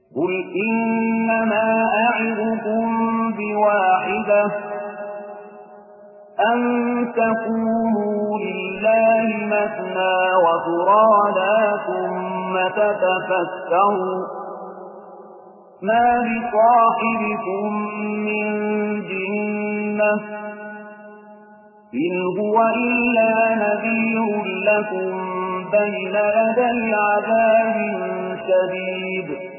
قل إنما أعظكم بواحدة أن تقوموا لله مثنى وفرادا ثم تتفكروا ما بصاحبكم من جنة إن هو إلا نذير لكم بين يدي عذاب شديد